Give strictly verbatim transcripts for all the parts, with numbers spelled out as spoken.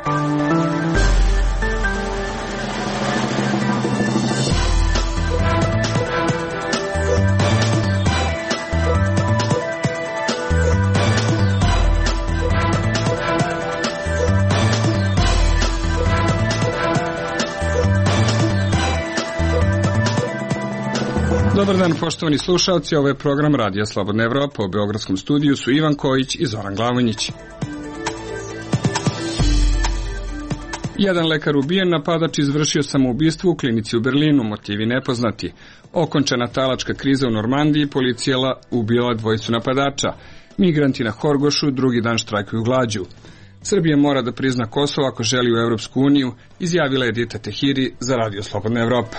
Dobar dan, poštovani slušalci, ovo je program Radija Slobodna Evropa. U beogradskom studiju su Ivan Kojić i Zoran Glavonjić. Jedan lekar ubijen, napadač izvršio samoubistvo u klinici u Berlinu, motivi nepoznati. Okončana talačka kriza u Normandiji, policija ubila dvojicu napadača. Migranti na Horgošu drugi dan štrajkuju glađu. Srbija mora da prizna Kosovo ako želi u Evropsku uniju, izjavila Edita Tehiri za Radio Slobodna Evropa.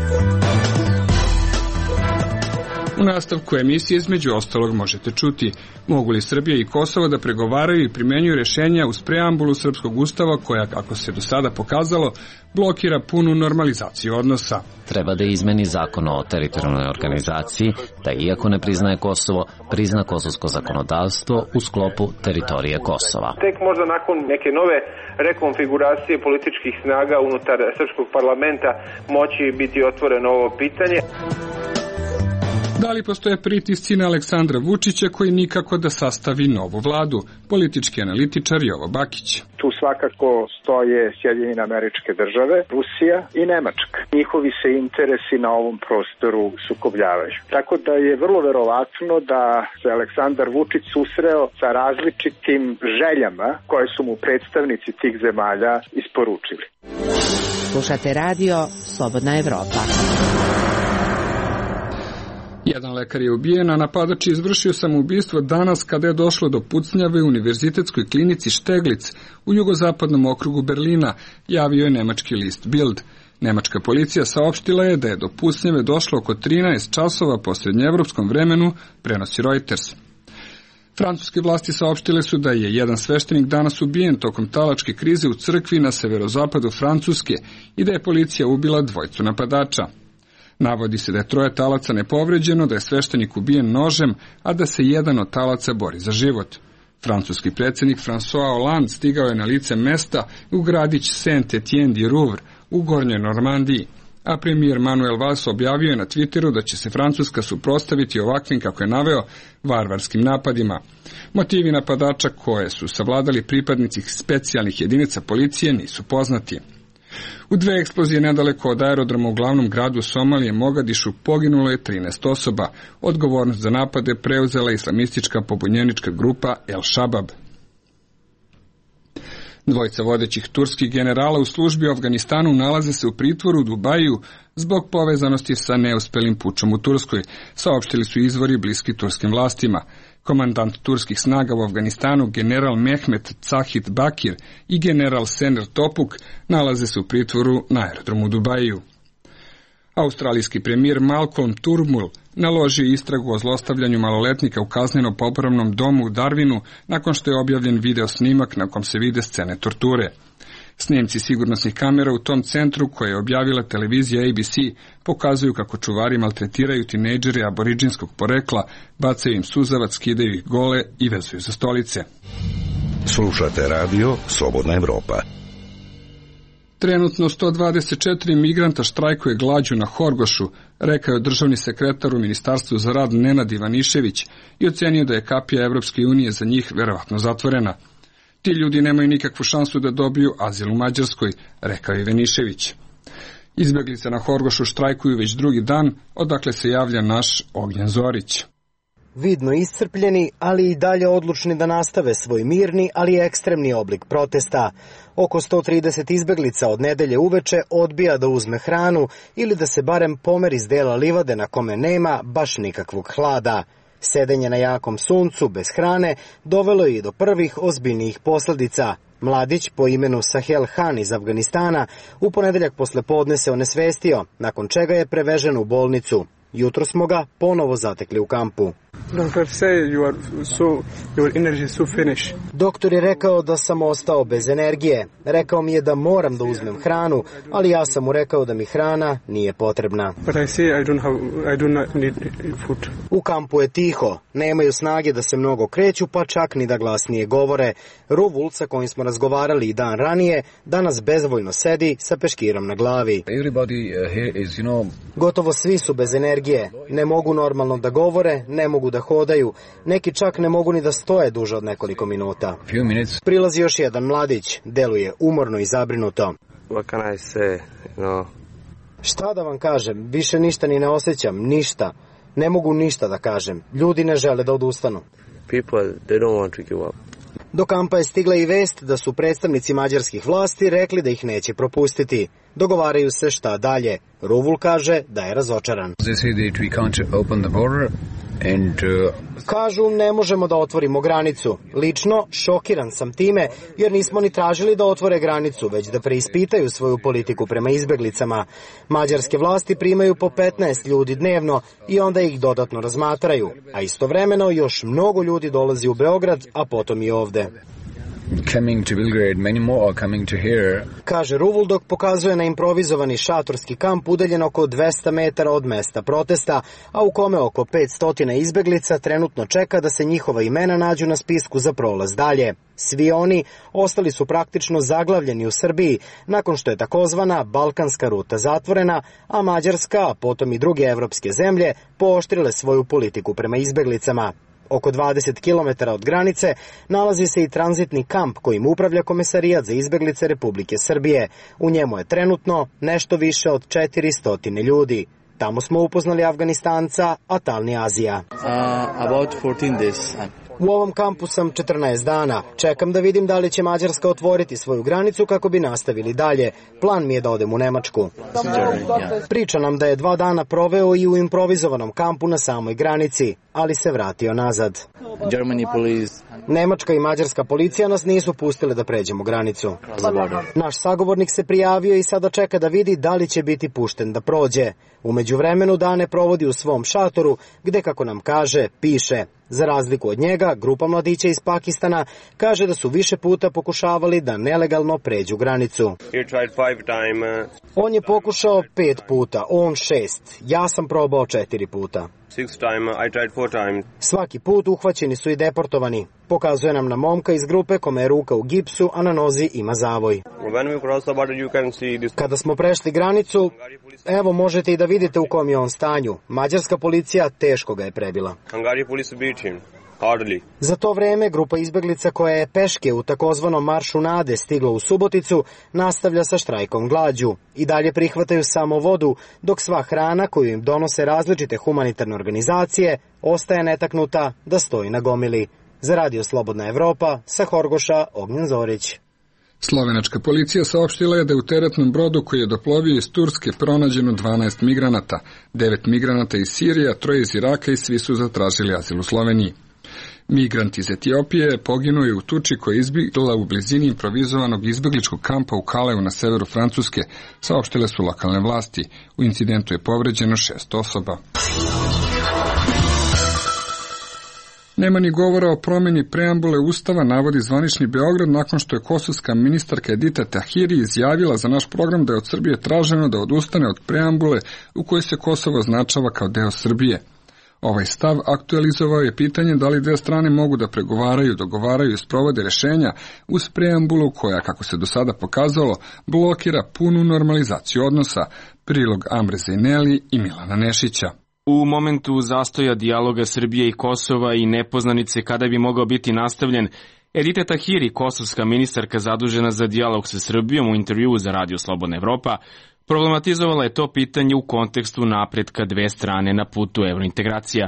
U nastavku emisije između ostalog možete čuti mogu li Srbija i Kosovo da pregovaraju i primenjuju rješenja uz preambulu Srpskog ustava koja, kako se do sada pokazalo, blokira punu normalizaciju odnosa. Treba da izmeni zakon o teritorijalnoj organizaciji, da iako ne priznaje Kosovo, prizna kosovsko zakonodavstvo u sklopu teritorije Kosova. Tek možda nakon neke nove rekonfiguracije političkih snaga unutar srpskog parlamenta moći biti otvoreno ovo pitanje. Da li postoje pritisci na Aleksandra Vučića koji nikako da sastavi novu vladu? Politički analitičar Jovo Bakić. Tu svakako stoje Sjedinjene Američke Države, Rusija i Nemačka. Njihovi se interesi na ovom prostoru sukobljavaju. Tako da je vrlo verovatno da se Aleksandar Vučić susreo sa različitim željama koje su mu predstavnici tih zemalja isporučili. Slušate radio Slobodna Evropa. Jedan lekar je ubijen, a napadač je izvršio samoubistvo danas kada je došlo do pucnjave u univerzitetskoj klinici Šteglic u jugozapadnom okrugu Berlina, javio je nemački list Bild. Nemačka policija saopštila je da je do pucnjave došlo oko trinaest časova po srednjeevropskom vremenu, prenosi Reuters. Francuske vlasti saopštile su da je jedan sveštenik danas ubijen tokom talačke krize u crkvi na severozapadu Francuske i da je policija ubila dvojicu napadača. Navodi se da je troje talaca nepovređeno, da je sveštenik ubijen nožem, a da se jedan od talaca bori za život. Francuski predsjednik François Hollande stigao je na lice mesta u gradić Saint-Étienne-du-Rouvre u Gornjoj Normandiji, a premijer Manuel Valls objavio je na Twitteru da će se Francuska suprotstaviti ovakvim, kako je naveo, varvarskim napadima. Motivi napadača koje su savladali pripadnici specijalnih jedinica policije nisu poznati. U dve eksplozije nedaleko od aerodroma u glavnom gradu Somalije, Mogadišu, poginulo je trinaest osoba. Odgovornost za napade preuzela islamistička pobunjenička grupa El Shabab. Dvojica vodećih turskih generala u službi u Afganistanu nalaze se u pritvoru u Dubaju zbog povezanosti sa neuspelim pučom u Turskoj, saopštili su izvori bliski turskim vlastima. Komandant turskih snaga u Afganistanu, general Mehmet Cahit Bakir i general Sener Topuk nalaze se u pritvoru na aerodromu u Dubaju. Australijski premijer Malcolm Turnbull naložio istragu o zlostavljanju maloletnika u kazneno-popravnom domu u Darwinu nakon što je objavljen video snimak na kom se vide scene torture. Snimci sigurnosnih kamera u tom centru, koje je objavila televizija A B C, pokazuju kako čuvari maltretiraju tinejdžere aboriđinskog porekla, bacaju im suzavac, skidaju ih gole i vezuju za stolice. Slušate radio Slobodna Evropa. Trenutno sto dvadeset četiri migranta štrajkuje glađu na Horgošu, rekao je državni sekretar u Ministarstvu za rad Nenad Ivanišević i ocenio da je kapija Evropske unije za njih verovatno zatvorena. Ti ljudi nemaju nikakvu šansu da dobiju azil u Mađarskoj, rekao je Ivanišević. Izbeglice na Horgošu štrajkuju već drugi dan, odakle se javlja naš Ognjen Zorić. Vidno iscrpljeni, ali i dalje odlučni da nastave svoj mirni, ali ekstremni oblik protesta. Oko sto trideset izbeglica od nedelje uveče odbija da uzme hranu ili da se barem pomeri s dela livade na kome nema baš nikakvog hlada. Sedenje na jakom suncu bez hrane dovelo je i do prvih ozbiljnijih posljedica. Mladić po imenu Sahel Han iz Afganistana u ponedeljak poslepodne se onesvestio, nakon čega je prevežen u bolnicu. Jutro smo ga ponovo zatekli u kampu. Doktor je rekao da sam ostao bez energije. Rekao mi je da moram da uzmem hranu, ali ja sam mu rekao da mi hrana nije potrebna. U kampu je tiho, nemaju snage da se mnogo kreću, pa čak ni da glasnije govore. Ruvul, sa kojim smo razgovarali i dan ranije, danas bezvoljno sedi sa peškirom na glavi. Gotovo svi su bez energije, ne mogu normalno da govore, ne mogu da hodaju, neki čak ne mogu ni da stoje duže od nekoliko minuta. Prilazi još jedan mladić, deluje umorno i zabrinuto. Šta da vam kažem, više ništa ni ne osjećam, ništa. Ne mogu ništa da kažem, ljudi ne žele da odustanu. Do kampa je stigla i vest da su predstavnici mađarskih vlasti rekli da ih neće propustiti. Dogovaraju se šta dalje. Ruvul kaže da je razočaran. Kažu ne možemo da otvorimo granicu. Lično šokiran sam time jer nismo ni tražili da otvore granicu, već da preispitaju svoju politiku prema izbeglicama. Mađarske vlasti primaju po petnaest ljudi dnevno i onda ih dodatno razmatraju, a istovremeno još mnogo ljudi dolazi u Beograd, a potom i ovde. Coming to Belgrade, many more are coming to here. Kaže Ruvul dok pokazuje na improvizovani šatorski kamp udaljen oko dvesta metara od mesta protesta, a u kome oko petsto izbeglica trenutno čeka da se njihova imena nađu na spisku za prolaz dalje. Svi oni ostali su praktično zaglavljeni u Srbiji nakon što je takozvana balkanska ruta zatvorena, a Mađarska, a potom i druge evropske zemlje, pooštrile svoju politiku prema izbeglicama. Oko dvadeset kilometara od granice nalazi se i tranzitni kamp kojim upravlja Komesarijat za izbeglice Republike Srbije. U njemu je trenutno nešto više od četiristo ljudi. Tamo smo upoznali Afganistanca Atalni Azija. Uh, about fourteen days. U ovom kampu sam četrnaest dana. Čekam da vidim da li će Mađarska otvoriti svoju granicu kako bi nastavili dalje. Plan mi je da odem u Nemačku. Priča nam da je dva dana proveo i u improvizovanom kampu na samoj granici, ali se vratio nazad. Nemačka i mađarska policija nas nisu pustile da pređemo granicu. Naš sagovornik se prijavio i sada čeka da vidi da li će biti pušten da prođe. U međuvremenu dane provodi u svom šatoru, gde, kako nam kaže, piše. Za razliku od njega, grupa mladića iz Pakistana kaže da su više puta pokušavali da nelegalno pređu granicu. On je pokušao pet puta, on šest. Ja sam probao četiri puta. Svaki put uhvaćeni su i deportovani. Pokazuje nam na momka iz grupe kome je ruka u gipsu, a na nozi ima zavoj. Kada smo prešli granicu, evo možete i da vidite u kom je on stanju. Mađarska policija teško ga je prebila. Za to vreme grupa izbeglica koja je peške u takozvanom Maršu nade stigla u Suboticu nastavlja sa štrajkom glađu. I dalje prihvataju samo vodu, dok sva hrana koju im donose različite humanitarne organizacije ostaje netaknuta da stoji na gomili. Za Radio Slobodna Evropa, sa Horgoša, Ognjen Zorić. Slovenačka policija saopštila je da je u teretnom brodu koji je doplovio iz Turske pronađeno dvanaest migranata, devet migranata iz Sirije, troje iz Iraka i svi su zatražili azil u Sloveniji. Migrant iz Etiopije poginuo je u tuči koja je izbila u blizini improvizovanog izbegličkog kampa u Kaleu na severu Francuske, saopštile su lokalne vlasti. U incidentu je povređeno šest osoba. Nema ni govora o promjeni preambule Ustava, navodi zvanični Beograd, nakon što je kosovska ministarka Edita Tahiri izjavila za naš program da je od Srbije traženo da odustane od preambule u kojoj se Kosovo označava kao deo Srbije. Ovaj stav aktualizovao je pitanje da li dve strane mogu da pregovaraju, dogovaraju i sprovode rešenja uz preambulu koja, kako se do sada pokazalo, blokira punu normalizaciju odnosa. Prilog Amre Zejneli i Milana Nešića. U momentu zastoja dijaloga Srbije i Kosova i nepoznanice kada bi mogao biti nastavljen, Edita Tahiri, kosovska ministarka zadužena za dijalog sa Srbijom, u intervjuu za Radio Slobodna Evropa, problematizovala je to pitanje u kontekstu napretka dve strane na putu evrointegracija.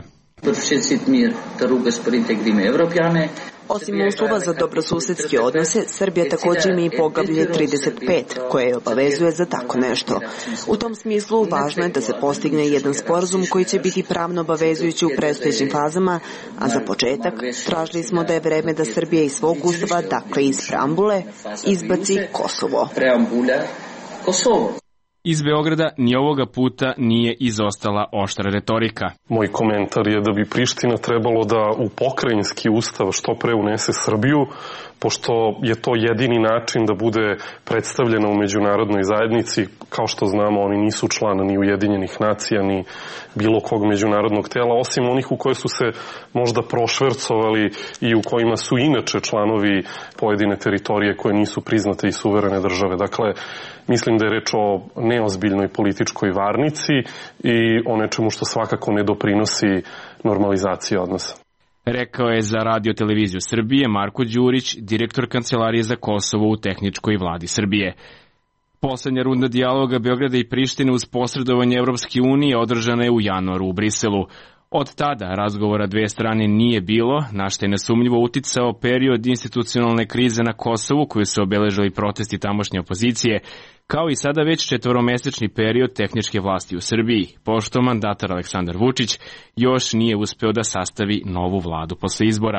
Osim uslova za dobrosusedske odnose, Srbija također ima i poglavlje trideset pet, koje je obavezuje za tako nešto. U tom smislu, važno je da se postigne jedan sporazum koji će biti pravno obavezujući u predstojećim fazama, a za početak tražili smo da je vreme da Srbija iz svog ustava, dakle iz preambule, izbaci Kosovo. Iz Beograda ni ovoga puta nije izostala oštra retorika. Moj komentar je da bi Priština trebalo da u pokrajinski ustav što pre unese Srbiju, pošto je to jedini način da bude predstavljena u međunarodnoj zajednici. Kao što znamo, oni nisu člana ni Ujedinjenih nacija, ni bilo kog međunarodnog tela, osim onih u koje su se možda prošvercovali i u kojima su inače članovi pojedine teritorije koje nisu priznate i suverene države. Dakle, mislim da je reč o neozbiljnoj političkoj varnici i o nečemu što svakako ne doprinosi normalizaciji odnosa. Rekao je za Radio televiziju Srbije Marko Đurić, direktor Kancelarije za Kosovo u tehničkoj vladi Srbije. Poslednja runda dijaloga Beograda i Prištine uz posredovanje Evropske unije održana je u januaru u Briselu. Od tada razgovora dve strane nije bilo, na što je nesumnjivo uticao period institucionalne krize na Kosovu koju su obeležili protesti tamošnje opozicije, kao i sada već četvoromesečni period tehničke vlasti u Srbiji, pošto mandatar Aleksandar Vučić još nije uspeo da sastavi novu vladu posle izbora.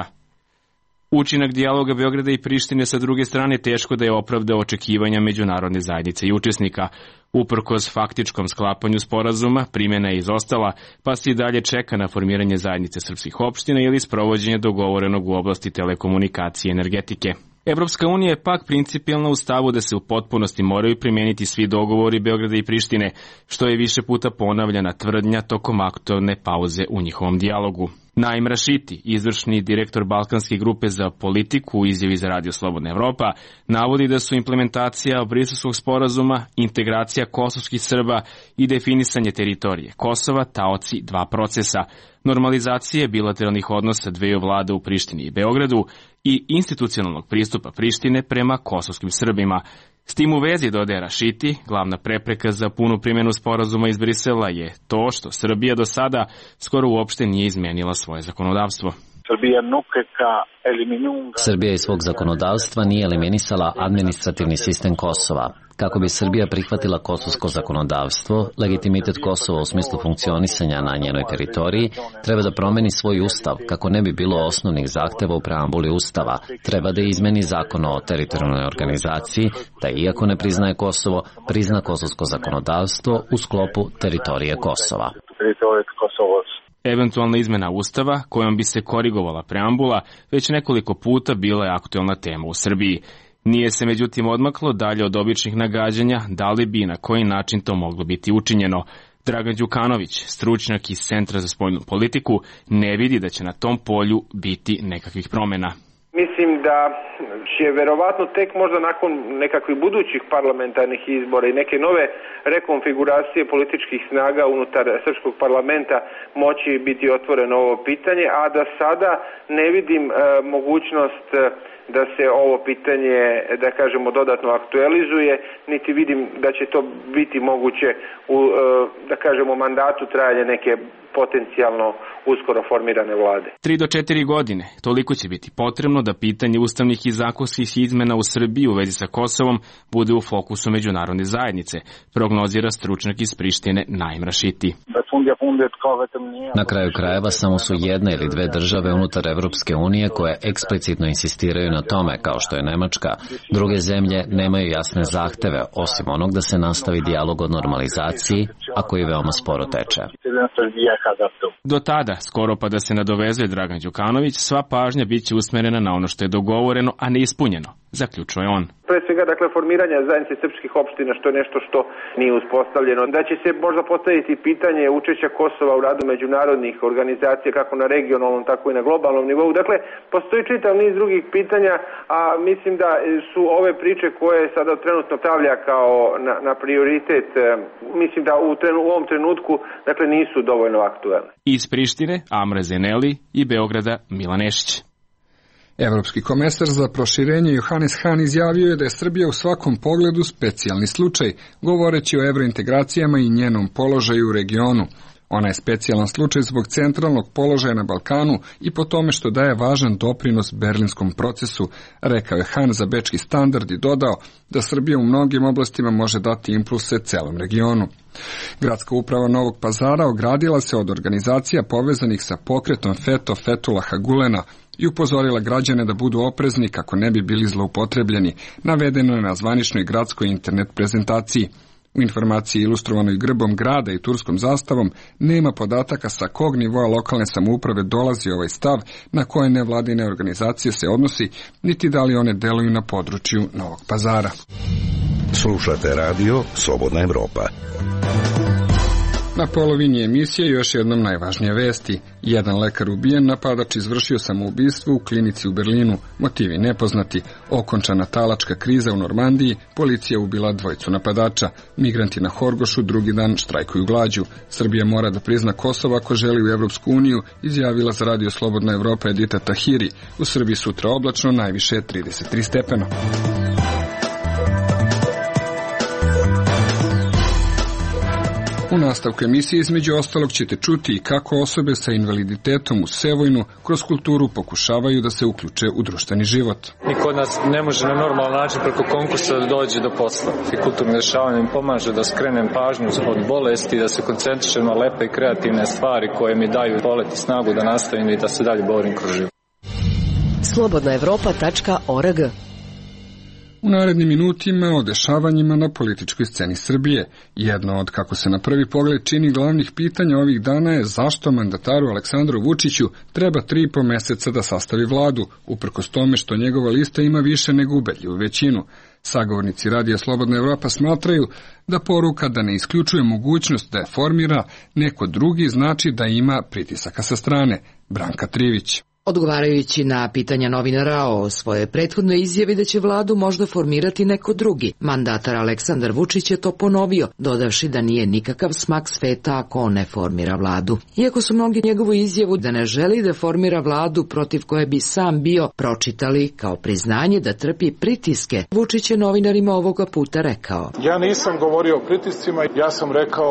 Učinak dijaloga Beograda i Prištine sa druge strane teško da je opravdao očekivanja međunarodne zajednice i učesnika. Uprkos faktičkom sklapanju sporazuma, primjena je izostala, pa se i dalje čeka na formiranje zajednice srpskih opština ili sprovođenje dogovorenog u oblasti telekomunikacije i energetike. Evropska unija je pak principijelna u stavu da se u potpunosti moraju primijeniti svi dogovori Beograda i Prištine, što je više puta ponavljana tvrdnja tokom aktualne pauze u njihovom dijalogu. Naim Rašiti, izvršni direktor Balkanske grupe za politiku u izjavi za Radio Slobodna Evropa, navodi da su implementacija Briselskog sporazuma, integracija kosovskih Srba i definisanje teritorije Kosova taoci dva procesa, normalizacije bilateralnih odnosa dveju vlada u Prištini i Beogradu i institucionalnog pristupa Prištine prema kosovskim Srbima. S tim u vezi, dodaje Rašiti, glavna prepreka za punu primjenu sporazuma iz Brisela je to što Srbija do sada skoro uopšte nije izmenila svoje zakonodavstvo. Srbija iz svog zakonodavstva nije eliminisala administrativni sistem Kosova. Kako bi Srbija prihvatila kosovsko zakonodavstvo, legitimitet Kosova u smislu funkcionisanja na njenoj teritoriji treba da promeni svoj ustav kako ne bi bilo osnovnih zahteva u preambuli ustava. Treba da izmeni zakon o teritorijalnoj organizaciji, da iako ne priznaje Kosovo, prizna kosovsko zakonodavstvo u sklopu teritorije Kosova. Eventualna izmena ustava, kojom bi se korigovala preambula, već nekoliko puta bila je aktuelna tema u Srbiji. Nije se međutim odmaklo dalje od običnih nagađanja da li bi i na koji način to moglo biti učinjeno. Dragan Đukanović, stručnjak iz Centra za spoljnu politiku, ne vidi da će na tom polju biti nekakvih promjena. Mislim da će verovatno tek možda nakon nekakvih budućih parlamentarnih izbora i neke nove rekonfiguracije političkih snaga unutar srpskog parlamenta moći biti otvoreno ovo pitanje, a da sada ne vidim e, mogućnost e, da se ovo pitanje, da kažemo, dodatno aktualizuje, niti vidim da će to biti moguće u, e, da kažemo, mandatu trajanja neke potencijalno uskoro formirane vlade. Tri do četiri godine, toliko će biti potrebno da pitanje ustavnih i zakonskih izmena u Srbiji u vezi sa Kosovom bude u fokusu međunarodne zajednice, prognozira stručnjak iz Prištine Naim Rašiti. Na kraju krajeva samo su jedna ili dve države unutar Evropske unije koje eksplicitno insistiraju na tome, kao što je Nemačka. Druge zemlje nemaju jasne zahteve, osim onog da se nastavi dijalog o normalizaciji, a koji veoma sporo teče. Do tada, skoro pa da se nadovezuje Dragan Đukanović, sva pažnja bit će usmerena na ono što je dogovoreno, a ne ispunjeno, zaključuje on. Pre svega, dakle, formiranja zajednice srpskih opština, što je nešto što nije uspostavljeno. Da će se možda postaviti pitanje učešća Kosova u radu međunarodnih organizacija, kako na regionalnom, tako i na globalnom nivou. Dakle, postoji čitav niz drugih pitanja, a mislim da su ove priče koje sada trenutno stavlja kao na, na prioritet, mislim da u, trenu, u ovom trenutku, dakle, nisu dovoljno aktuelne. Iz Prištine, Amre Zeneli i Beograda, Milan Nešić. Evropski komesar za proširenje Johannes Hahn izjavio je da je Srbija u svakom pogledu specijalni slučaj, govoreći o evrointegracijama i njenom položaju u regionu. Ona je specijalan slučaj zbog centralnog položaja na Balkanu i po tome što daje važan doprinos berlinskom procesu, rekao je Hahn za Bečki standard i dodao da Srbija u mnogim oblastima može dati impulse celom regionu. Gradska uprava Novog Pazara ogradila se od organizacija povezanih sa pokretom Feto Fetulaha Gulena i upozorila građane da budu oprezni kako ne bi bili zloupotrebljeni, navedeno je na zvaničnoj gradskoj internet prezentaciji. U informaciji ilustrovanoj grbom grada i turskom zastavom nema podataka sa kog nivoa lokalne samouprave dolazi ovaj stav, na koje nevladine organizacije se odnosi, niti da li one deluju na području Novog Pazara. Slušate radio Slobodna Evropa. Na polovini emisije još jednom najvažnije vesti. Jedan lekar ubijen, napadač izvršio samoubistvo u klinici u Berlinu, motivi nepoznati, okončana talačka kriza u Normandiji, policija ubila dvojicu napadača, migranti na Horgošu drugi dan štrajkuju glađu, Srbija mora da prizna Kosovo ako želi u Evropsku uniju, izjavila za radio Slobodna Evropa Edita Tahiri. U Srbiji sutra oblačno, najviše trideset tri stepena. U nastavku emisije između ostalog ćete čuti kako osobe sa invaliditetom u Sevojnu kroz kulturu pokušavaju da se uključe u društveni život. Niko od nas ne može na normalan način preko konkursa da dođe do posla. I kulturno dešavanje mi pomaže da skrenem pažnju od bolesti, da se koncentrišem na lepe i kreativne stvari koje mi daju polet i snagu da nastavim i da se dalje borim kroz život. slobodna evropa tačka org. U narednim minutima o dešavanjima na političkoj sceni Srbije. Jedno od, kako se na prvi pogled čini, glavnih pitanja ovih dana je zašto mandataru Aleksandru Vučiću treba tri i po meseca da sastavi vladu, uprkos tome što njegova lista ima više nego ubedljivu većinu. Sagovornici Radija Slobodna Evropa smatraju da poruka da ne isključuje mogućnost da je formira neko drugi znači da ima pritisaka sa strane. Branka Trivić. Odgovarajući na pitanja novinara o svojoj prethodnoj izjavi da će vladu možda formirati neko drugi, mandatar Aleksandar Vučić je to ponovio, dodavši da nije nikakav smak sveta ako on ne formira vladu. Iako su mnogi njegovu izjavu da ne želi da formira vladu protiv koje bi sam bio pročitali kao priznanje da trpi pritiske, Vučić je novinarima ovoga puta rekao: Ja nisam govorio o pritiscima, ja sam rekao.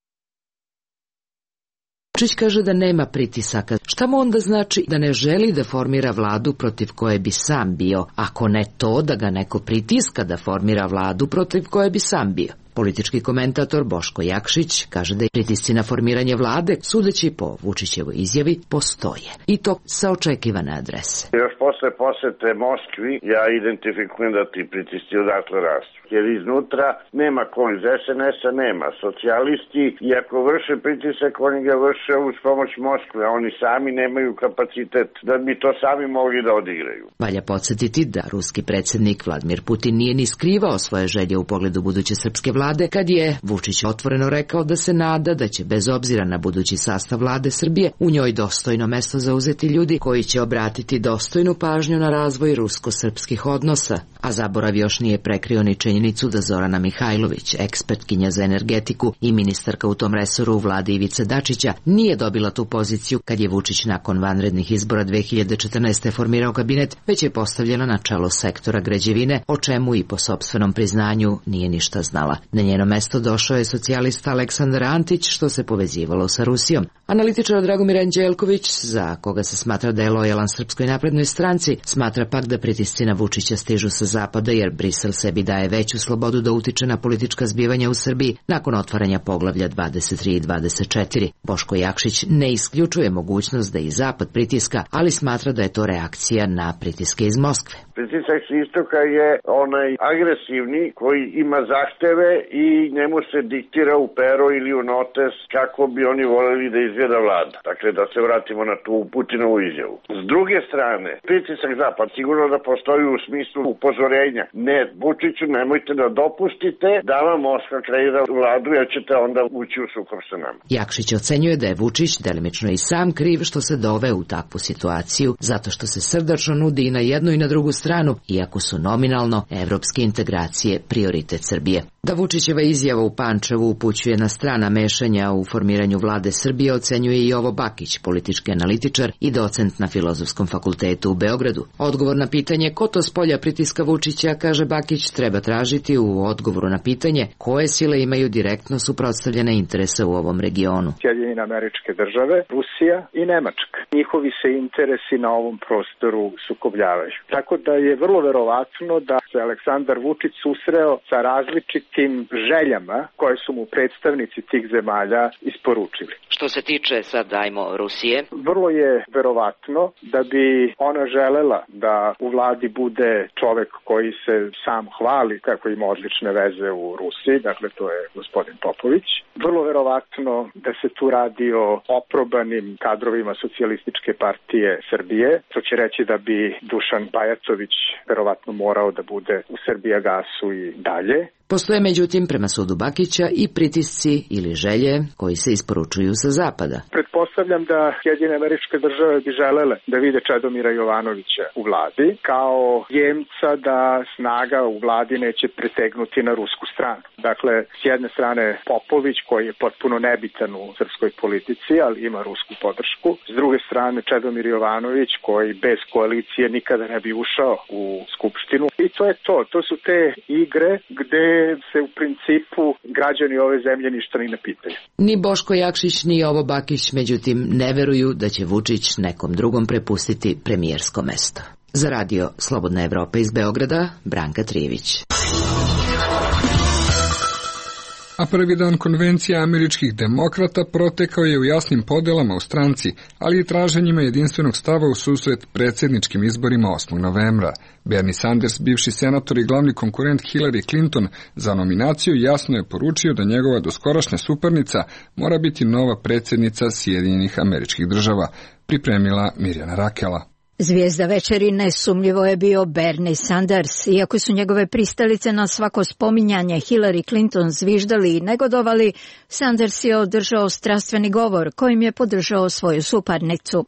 Vučić kaže da nema pritisaka. Šta mu onda znači da ne želi da formira vladu protiv koje bi sam bio, ako ne to da ga neko pritiska da formira vladu protiv koje bi sam bio? Politički komentator Boško Jakšić kaže da je pritisci na formiranje vlade, sudeći po Vučićevoj izjavi, postoje. I to sa očekivane adrese. Još posle posete Moskvi ja identifikujem da ti pritisci odatle rastu. Jer iznutra nema ko, iz es en es a nema. Socijalisti, i ako vrše pritisak, oni ga vrše uz pomoć Moskve, a oni sami nemaju kapacitet da bi to sami mogli da odigraju. Valja podsjetiti da ruski predsjednik Vladimir Putin nije ni skrivao svoje želje u pogledu buduće srpske vlade, kad je Vučić otvoreno rekao da se nada da će bez obzira na budući sastav vlade Srbije u njoj dostojno mesto zauzeti ljudi koji će obratiti dostojnu pažnju na razvoj rusko-srpskih odnosa, a zaborav još nije prekrio ni činjenicu da Zorana Mihajlović, ekspertkinja za energetiku i ministarka u tom resoru u vladi Ivice Dačića, nije dobila tu poziciju kad je Vučić nakon vanrednih izbora dve hiljade četrnaeste. formirao kabinet, već je postavljena na čelo sektora građevine, o čemu i po sopstvenom priznanju nije ništa znala. Na njeno mesto došao je socijalista Aleksandar Antić, što se povezivalo sa Rusijom. Analitičar Dragomir Anđelković, za koga se smatra da je lojalan Srpskoj naprednoj stranci, smatra pak da pritisci na Vučića stižu sa zapada, jer Brisel sebi daje veću slobodu da utiče na politička zbivanja u Srbiji nakon otvaranja poglavlja dvadeset tri i dvadeset četiri. Boško Jakšić ne isključuje mogućnost da i zapad pritiska, ali smatra da je to reakcija na pritiske iz Moskve. Pritisak s istoka je onaj agresivni koji ima zahteve i njemu se diktira u pero ili u notes kako bi oni voljeli da izgleda vlada. Dakle, da se vratimo na tu Putinovu izjavu. S druge strane, pritisak zapad sigurno da postoji u smislu upozorenja. Ne, Vučiću, nemojte da dopustite da vam Moskva kreira vladu, jer ćete onda ući u sukob sa nama. Jakšić ocenjuje da je Vučić delimično i sam kriv što se doveo u takvu situaciju, zato što se srdačno nudi i na jednu i na drugu stranu, iako su nominalno evropske integracije prioritet Srbije. Da Vučićeva izjava u Pančevu upućuje na strana mešanja u formiranju vlade Srbije, ocenjuje i Jovo Bakić, politički analitičar i docent na Filozofskom fakultetu u Beogradu. Odgovor na pitanje ko to s polja pritiska Vučića, kaže Bakić, treba tražiti u odgovoru na pitanje koje sile imaju direktno suprotstavljene interese u ovom regionu. Sjedinjene Američke Države, Rusija i Nemačka. Njihovi se interesi na ovom prostoru sukobljavaju. Tako da je vrlo verovatno da se Aleksandar Vučić susreo sa različitim željama koje su mu predstavnici tih zemalja isporučili. Što se tiče sad dajmo Rusije, vrlo je verovatno da bi ona želela da u vladi bude čovek koji se sam hvali kako ima odlične veze u Rusiji, dakle to je gospodin Popović. Vrlo verovatno da se tu radi o oprobanim kadrovima Socijalističke partije Srbije, što će reći da bi Dušan Bajatović verovatno morao da bude u Srbijagasu i dalje. Postoje međutim prema sudu Bakića i pritisci ili želje koji se isporučuju sa zapada. Pretpostavljam da Sjedinjene Američke Države bi želele da vide Čedomira Jovanovića u vladi kao jemca da snaga u vladi neće pretegnuti na rusku stranu. Dakle, s jedne strane Popović koji je potpuno nebitan u srpskoj politici, ali ima rusku podršku. S druge strane Čedomir Jovanović koji bez koalicije nikada ne bi ušao u skupštinu. I to je to. To su te igre gde se u principu građani ove zemlje ništa ni ne pitaju. Ni Boško Jakšić ni Jovo Bakić međutim ne veruju da će Vučić nekom drugom prepustiti premijersko mesto. Za radio Slobodna Evropa iz Beograda, Branka Trijević. A prvi dan konvencija američkih demokrata protekao je u jasnim podelama u stranci, ali i traženjima jedinstvenog stava u susret predsjedničkim izborima osmog novembra. Bernie Sanders, bivši senator i glavni konkurent Hillary Clinton za nominaciju, jasno je poručio da njegova doskorašnja suparnica mora biti nova predsjednica Sjedinjenih Američkih Država, pripremila Mirjana Rakela. Zvijezda večeri nesumnjivo je bio Bernie Sanders, iako su njegove pristalice na svako spominjanje Hillary Clinton zviždali i negodovali, Sanders je održao strastveni govor kojim je podržao svoju suparnicu.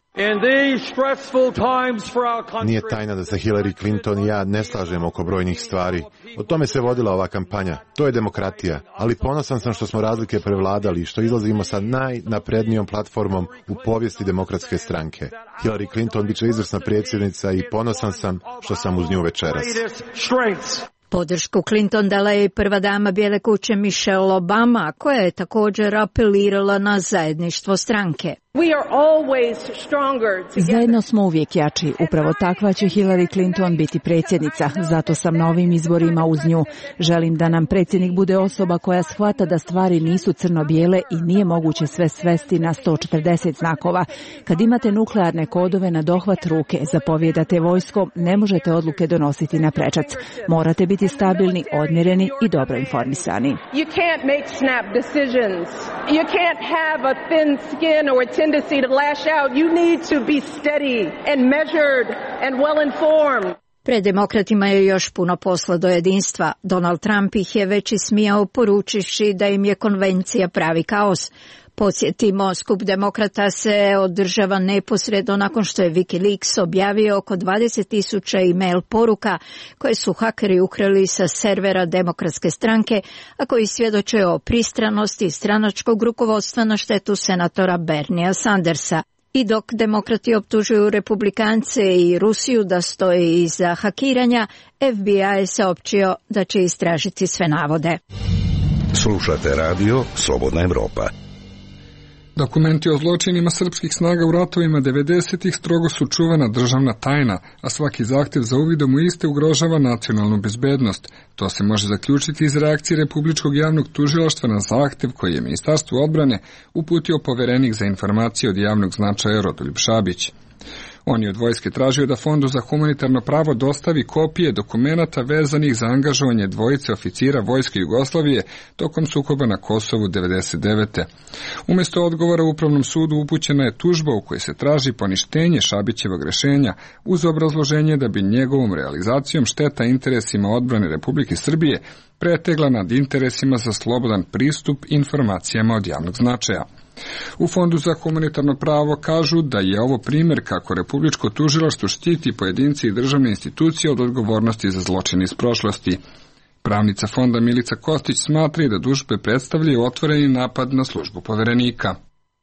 Nije tajna da se Hillary Clinton i ja ne slažemo oko brojnih stvari. O tome se vodila ova kampanja. To je demokratija, ali ponosan sam što smo razlike prevladali i što izlazimo sa najnaprednijom platformom u povijesti demokratske stranke. Hillary Clinton biće izvrsna predsjednica i ponosan sam što sam uz nju večeras. Podršku Clinton dala je i prva dama Bijele kuće Michelle Obama, koja je također apelirala na zajedništvo stranke. Zajedno smo uvijek jači. Upravo takva će Hillary Clinton biti predsjednica. Zato sam na ovim izborima uz nju. Želim da nam predsjednik bude osoba koja shvata da stvari nisu crno-bijele i nije moguće sve svesti na sto četrdeset znakova. Kad imate nuklearne kodove na dohvat ruke, zapovjedate vojskom, ne možete odluke donositi na prečac. Morate biti stabilni, odmjereni i dobro informisani. You can't make snap decisions. You can't have a thin skin or a tendency to lash out. You need to be steady and measured and well informed. Pred demokratima je još puno posla do jedinstva. Donald Trump ih je već ismijao poručivši da im je konvencija pravi kaos. Podsjetimo, skup demokrata se održava neposredno nakon što je Wikileaks objavio oko dvadeset tisuća e-mail poruka koje su hakeri ukrali sa servera Demokratske stranke, a koji svjedoče o pristranosti stranačkog rukovodstva na štetu senatora Berniea Sandersa. I dok demokrati optužuju republikance i Rusiju da stoje iza hakiranja, F B I je saopćio da će istražiti sve navode. Slušate radio Slobodna Evropa. Dokumenti o zločinima srpskih snaga u ratovima devedesetih strogo su čuvana državna tajna, a svaki zahtjev za uvidom u iste ugrožava nacionalnu bezbednost. To se može zaključiti iz reakcije Republičkog javnog tužilaštva na zahtjev koji je Ministarstvu odbrane uputio poverenik za informacije od javnog značaja Rodoljub Šabić. On je od vojske tražio da Fondu za humanitarno pravo dostavi kopije dokumenata vezanih za angažovanje dvojice oficira Vojske Jugoslavije tokom sukoba na Kosovu devedeset devete. Umjesto odgovora u Upravnom sudu upućena je tužba u kojoj se traži poništenje Šabićevog rješenja uz obrazloženje da bi njegovom realizacijom šteta interesima odbrane Republike Srbije pretegla nad interesima za slobodan pristup informacijama od javnog značaja. U Fondu za humanitarno pravo kažu da je ovo primjer kako Republičko tužilaštvo štiti pojedinci i državne institucije od odgovornosti za zločine iz prošlosti. Pravnica fonda Milica Kostić smatra da tužbe predstavljaju otvoreni napad na službu poverenika.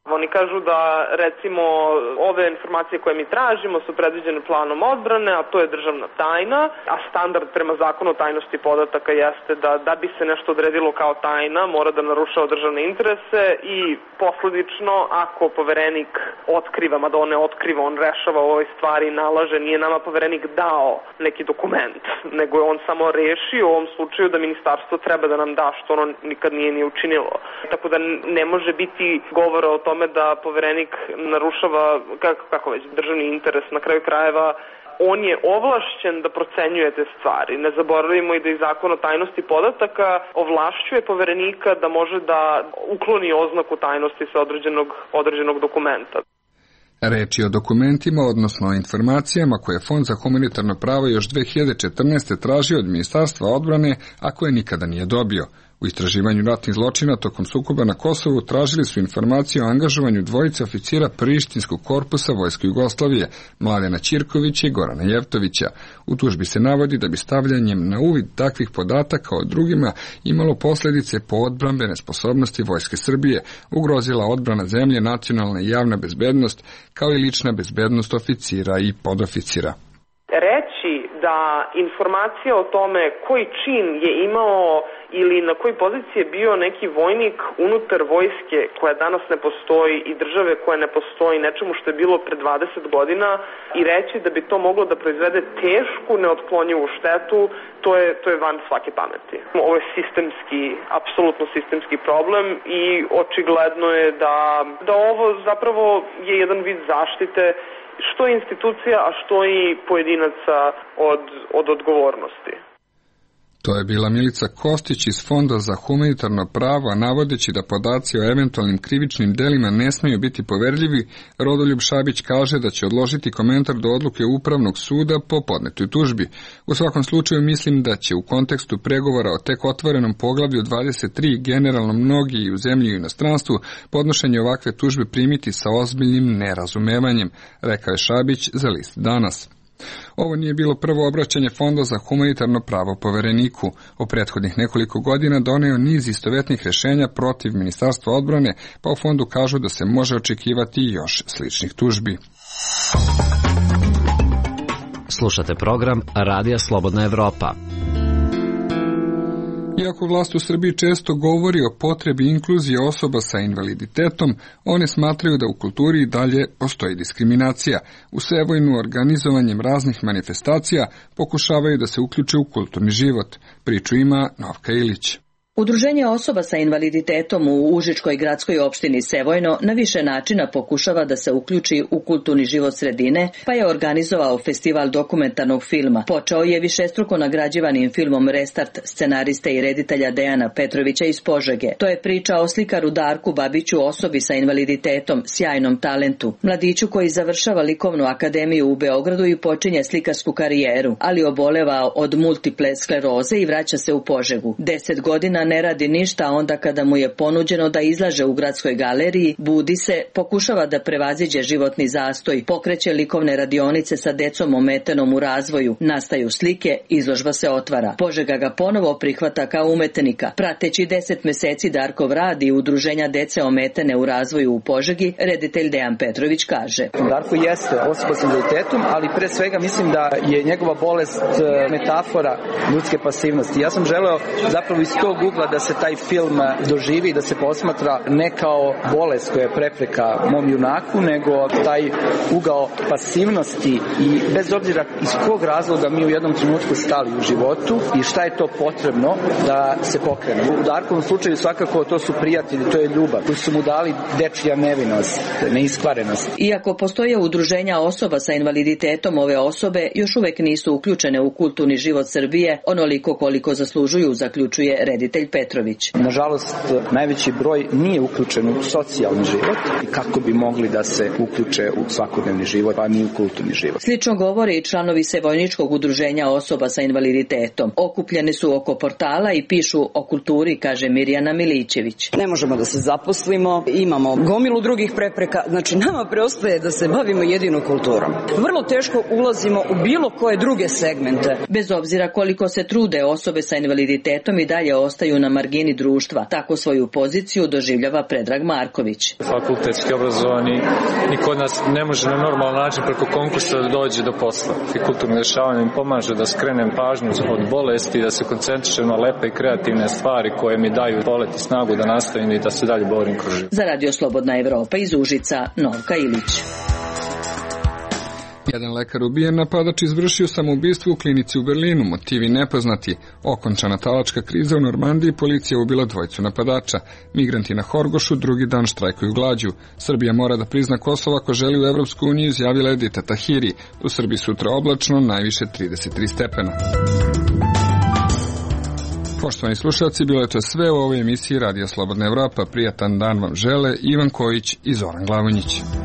Oni kažu da, recimo, ove informacije koje mi tražimo su predviđene planom odbrane, a to je državna tajna, a standard prema zakonu o tajnosti podataka jeste da, da bi se nešto odredilo kao tajna, mora da narušava državne interese i posledično, ako poverenik otkriva, mada on ne otkriva, on rešava o ovoj stvari i nalaže, nije nama poverenik dao neki dokument, nego je on samo rešio u ovom slučaju da ministarstvo treba da nam da, što ono nikad nije ni učinilo. Tako da ne može biti govora o tome da poverenik narušava, kako, kako već, državni interes. Na kraju krajeva, on je ovlašćen da procenjuje te stvari. Ne zaboravimo i da i zakon o tajnosti podataka ovlašćuje poverenika da može da ukloni oznaku tajnosti sa određenog, određenog dokumenta. Reč je o dokumentima, odnosno o informacijama koje Fond za humanitarno pravo još dve hiljade četrnaeste. tražio od Ministarstva odbrane, a koje nikada nije dobio. U istraživanju ratnih zločina tokom sukoba na Kosovu tražili su informacije o angažovanju dvojice oficira Prištinskog korpusa Vojske Jugoslavije, Mladena Ćirkovića i Gorana Jevtovića. U tužbi se navodi da bi stavljanjem na uvid takvih podataka o drugima imalo posljedice po odbrambene sposobnosti Vojske Srbije, ugrozila odbrana zemlje, nacionalna i javna bezbednost, kao i lična bezbednost oficira i podoficira. Reći da informacija o tome koji čin je imao ili na kojoj poziciji je bio neki vojnik unutar vojske koja danas ne postoji i države koja ne postoji, nečemu što je bilo pre dvadeset godina, i reći da bi to moglo da proizvede tešku, neotklonjivu štetu, to je, to je van svake pameti. Ovo je sistemski, apsolutno sistemski problem i očigledno je da, da ovo zapravo je jedan vid zaštite što institucija, a što i pojedinaca od, od odgovornosti. To je bila Milica Kostić iz Fonda za humanitarno pravo, a navodeći da podaci o eventualnim krivičnim delima ne smeju biti poverljivi, Rodoljub Šabić kaže da će odložiti komentar do odluke Upravnog suda po podnetoj tužbi. U svakom slučaju mislim da će u kontekstu pregovora o tek otvorenom poglavlju dvadeset tri generalno mnogi i u zemlji i u inostranstvu podnošenje ovakve tužbe primiti sa ozbiljnim nerazumevanjem, rekao je Šabić za list Danas. Ovo nije bilo prvo obraćanje Fonda za humanitarno pravo povereniku. U prethodnih nekoliko godina doneo niz istovetnih rešenja protiv Ministarstva odbrane, pa u fondu kažu da se može očekivati još sličnih tužbi. Slušate program Radija Slobodna Evropa. Iako vlast u Srbiji često govori o potrebi inkluzije osoba sa invaliditetom, one smatraju da u kulturi i dalje postoji diskriminacija. U Sevojnu organizovanjem raznih manifestacija pokušavaju da se uključe u kulturni život. Priču ima Novka Ilić. Udruženje osoba sa invaliditetom u Užičkoj gradskoj opštini Sevojno na više načina pokušava da se uključi u kulturni život sredine, pa je organizovao festival dokumentarnog filma. Počeo je višestruko nagrađivanim filmom Restart scenariste i reditelja Dejana Petrovića iz Požege. To je priča o slikaru Darku Babiću, osobi sa invaliditetom, sjajnom talentu. Mladiću koji završava likovnu akademiju u Beogradu i počinje slikarsku karijeru, ali oboleva od multiple skleroze i vraća se u Požegu. Deset godina ne radi ništa, a onda kada mu je ponuđeno da izlaže u gradskoj galeriji, budi se, pokušava da prevaziđe životni zastoj, pokreće likovne radionice sa decom ometenom u razvoju, nastaju slike, izložba se otvara. Požega ga ponovo prihvata kao umetnika. Prateći deset meseci Darkov rad i udruženja dece ometene u razvoju u Požegi, reditelj Dejan Petrović kaže: Darko jeste osoba s invaliditetom, ali pre svega mislim da je njegova bolest metafora ljudske pasivnosti. Ja sam želeo zapravo iz tog ugla da se taj film doživi, da se posmatra ne kao bolest koja je prepreka mom junaku, nego taj ugao pasivnosti i bez obzira iz kog razloga mi u jednom trenutku stali u životu i šta je to potrebno da se pokrene. U Darkovom slučaju svakako to su prijatelji, to je ljubav, koji su mu dali dečija nevinost, neiskvarenost. Iako postoje udruženja osoba sa invaliditetom, ove osobe još uvek nisu uključene u kulturni život Srbije onoliko koliko zaslužuju, zaključuje reditelj Petrović. Nažalost, najveći broj nije uključen u socijalni život i kako bi mogli da se uključe u svakodnevni život, pa ni u kulturni život. Slično govore i članovi Sevojničkog udruženja osoba sa invaliditetom. Okupljeni su oko portala i pišu o kulturi, kaže Mirjana Milićević. Ne možemo da se zaposlimo, imamo gomilu drugih prepreka, znači nama preostaje da se bavimo jedino kulturom. Vrlo teško ulazimo u bilo koje druge segmente. Bez obzira koliko se trude, osobe sa invaliditetom i dalje ostaju ostaju na margini društva. Tako svoju poziciju doživljava Predrag Marković. Fakultetski obrazovani i kod nas ne može na normalan način preko konkursa da dođe do posla. I kulturno dešavanje im pomaže da skrenem pažnju od bolesti, da se koncentrišem na lepe i kreativne stvari koje mi daju polet i snagu da nastavim i da se dalje borim kroz život. Za Radio Slobodna Evropa iz Užica, Novka Ilić. Jedan lekar ubijen, napadač izvršio samoubistvo u klinici u Berlinu, motivi nepoznati. Okončana talačka kriza u Normandiji, policija ubila dvojicu napadača. Migranti na Horgošu drugi dan štrajkuju glađu. Srbija mora da prizna Kosovo ako želi u Evropsku uniju, izjavila Edita Tahiri. U Srbiji sutra oblačno, najviše trideset tri stepena. Poštovani slušalci, bilo je to sve u ovoj emisiji Radija Slobodna Evropa. Prijatan dan vam žele Ivan Kojić i Zoran Glavonjić.